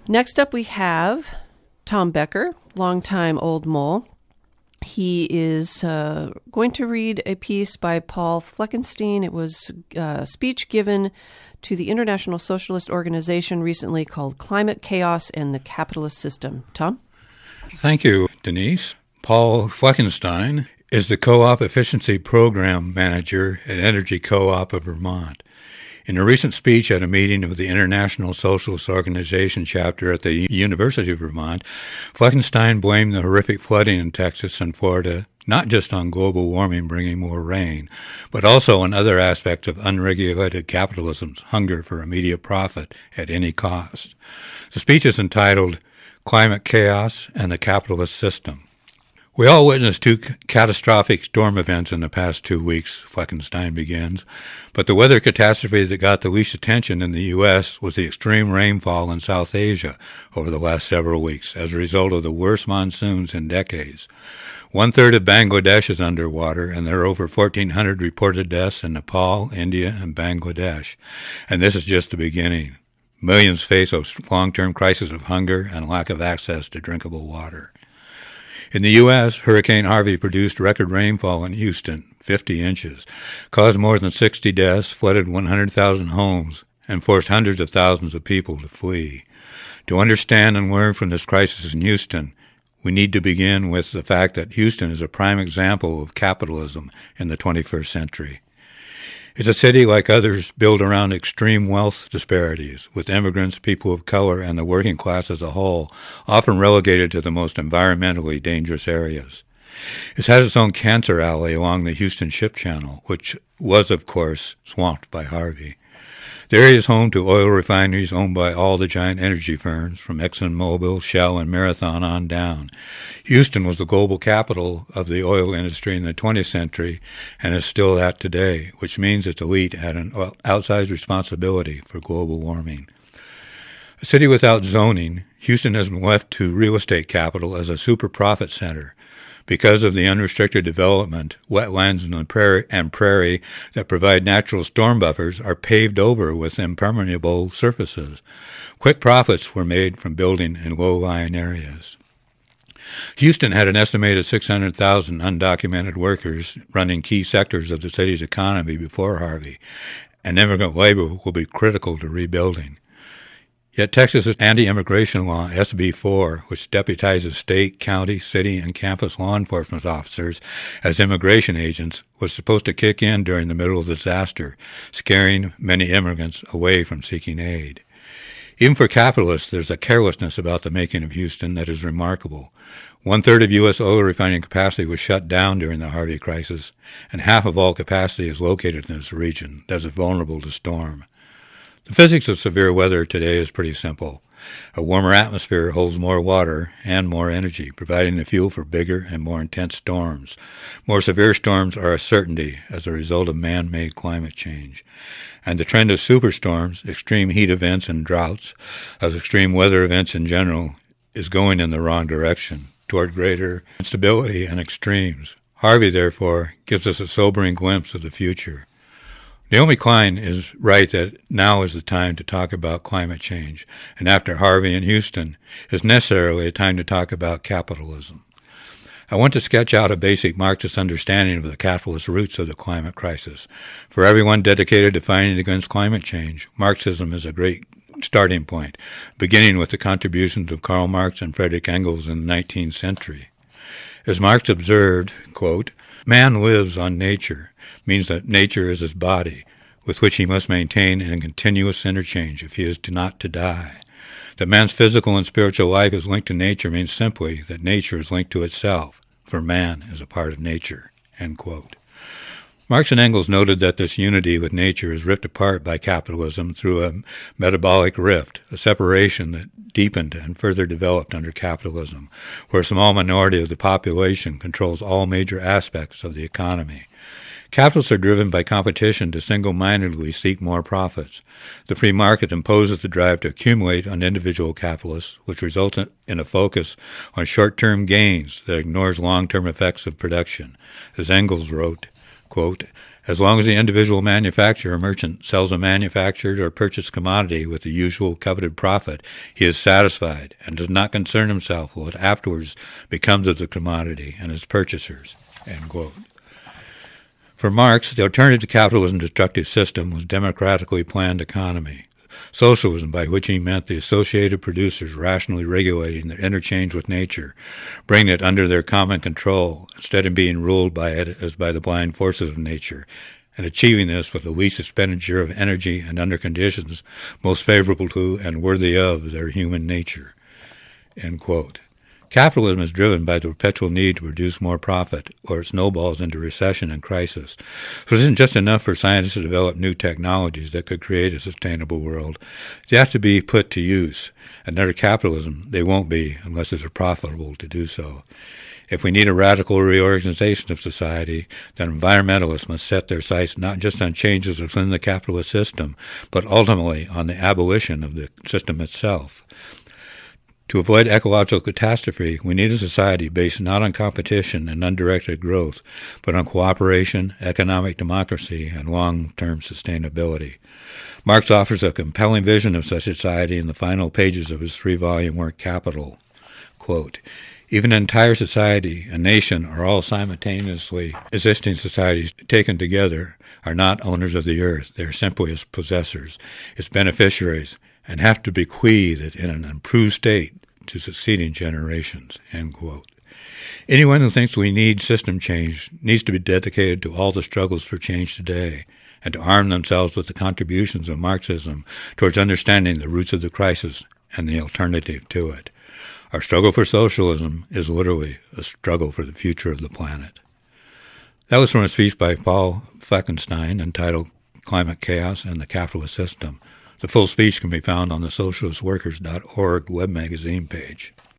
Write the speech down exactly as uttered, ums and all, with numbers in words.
Next up we have Tom Becker, longtime Old Mole. He is uh, going to read a piece by Paul Fleckenstein. It was a speech given to the International Socialist Organization recently called Climate Chaos and the Capitalist System. Tom? Thank you, Denise. Paul Fleckenstein is the Co-op Efficiency Program Manager at Energy Co-op of Vermont. In a recent speech at a meeting of the International Socialist Organization chapter at the University of Vermont, Fleckenstein blamed the horrific flooding in Texas and Florida not just on global warming bringing more rain, but also on other aspects of unregulated capitalism's hunger for immediate profit at any cost. The speech is entitled Climate Chaos and the Capitalist System. We all witnessed two catastrophic storm events in the past two weeks, Fleckenstein begins, but the weather catastrophe that got the least attention in the U S was the extreme rainfall in South Asia over the last several weeks as a result of the worst monsoons in decades. One-third of Bangladesh is underwater, and there are over fourteen hundred reported deaths in Nepal, India, and Bangladesh. And this is just the beginning. Millions face a long-term crisis of hunger and lack of access to drinkable water. In the U S, Hurricane Harvey produced record rainfall in Houston, fifty inches, caused more than sixty deaths, flooded one hundred thousand homes, and forced hundreds of thousands of people to flee. To understand and learn from this crisis in Houston, we need to begin with the fact that Houston is a prime example of capitalism in the twenty-first century. It's a city like others built around extreme wealth disparities, with immigrants, people of color, and the working class as a whole often relegated to the most environmentally dangerous areas. It has its own cancer alley along the Houston Ship Channel, which was, of course, swamped by Harvey. The area is home to oil refineries owned by all the giant energy firms, from ExxonMobil, Shell, and Marathon on down. Houston was the global capital of the oil industry in the twentieth century and is still that today, which means its elite had an outsized responsibility for global warming. A city without zoning, Houston has been left to real estate capital as a super profit center. Because of the unrestricted development, wetlands and, the prairie, and prairie that provide natural storm buffers are paved over with impermeable surfaces. Quick profits were made from building in low-lying areas. Houston had an estimated six hundred thousand undocumented workers running key sectors of the city's economy before Harvey, and immigrant labor will be critical to rebuilding. Yet Texas's anti-immigration law, S B four, which deputizes state, county, city, and campus law enforcement officers as immigration agents, was supposed to kick in during the middle of the disaster, scaring many immigrants away from seeking aid. Even for capitalists, there's a carelessness about the making of Houston that is remarkable. One-third of U S oil refining capacity was shut down during the Harvey crisis, and half of all capacity is located in this region that is vulnerable to storm. The physics of severe weather today is pretty simple. A warmer atmosphere holds more water and more energy, providing the fuel for bigger and more intense storms. More severe storms are a certainty as a result of man-made climate change. And the trend of superstorms, extreme heat events and droughts, of extreme weather events in general, is going in the wrong direction, toward greater instability and extremes. Harvey, therefore, gives us a sobering glimpse of the future. Naomi Klein is right that now is the time to talk about climate change, and after Harvey and Houston is necessarily a time to talk about capitalism. I want to sketch out a basic Marxist understanding of the capitalist roots of the climate crisis. For everyone dedicated to fighting against climate change, Marxism is a great starting point, beginning with the contributions of Karl Marx and Friedrich Engels in the nineteenth century. As Marx observed, quote, "Man lives on nature," means that nature is his body, with which he must maintain in a continuous interchange if he is to not to die. That man's physical and spiritual life is linked to nature means simply that nature is linked to itself, for man is a part of nature, end quote. Marx and Engels noted that this unity with nature is ripped apart by capitalism through a metabolic rift, a separation that deepened and further developed under capitalism, where a small minority of the population controls all major aspects of the economy. Capitalists are driven by competition to single-mindedly seek more profits. The free market imposes the drive to accumulate on individual capitalists, which results in a focus on short-term gains that ignores long-term effects of production. As Engels wrote, quote, As long as the individual manufacturer or merchant sells a manufactured or purchased commodity with the usual coveted profit, he is satisfied and does not concern himself with what afterwards becomes of the commodity and its purchasers." End quote. For Marx, the alternative to capitalism's destructive system was democratically planned economy. Socialism, by which he meant the associated producers rationally regulating their interchange with nature, bringing it under their common control, instead of being ruled by it as by the blind forces of nature, and achieving this with the least expenditure of energy and under conditions most favorable to and worthy of their human nature. End quote. Capitalism is driven by the perpetual need to produce more profit, or it snowballs into recession and crisis. So it isn't just enough for scientists to develop new technologies that could create a sustainable world. They have to be put to use. And under capitalism, they won't be unless it's profitable to do so. If we need a radical reorganization of society, then environmentalists must set their sights not just on changes within the capitalist system, but ultimately on the abolition of the system itself. To avoid ecological catastrophe, we need a society based not on competition and undirected growth, but on cooperation, economic democracy, and long-term sustainability. Marx offers a compelling vision of such a society in the final pages of his three-volume work, Capital. Quote, "Even an entire society, a nation, or all simultaneously existing societies taken together are not owners of the earth. They are simply its possessors, its beneficiaries, and have to bequeath it in an improved state to succeeding generations." End quote. Anyone who thinks we need system change needs to be dedicated to all the struggles for change today and to arm themselves with the contributions of Marxism towards understanding the roots of the crisis and the alternative to it. Our struggle for socialism is literally a struggle for the future of the planet. That was from a speech by Paul Fleckenstein entitled Climate Chaos and the Capitalist System. The full speech can be found on the socialist workers dot org web magazine page.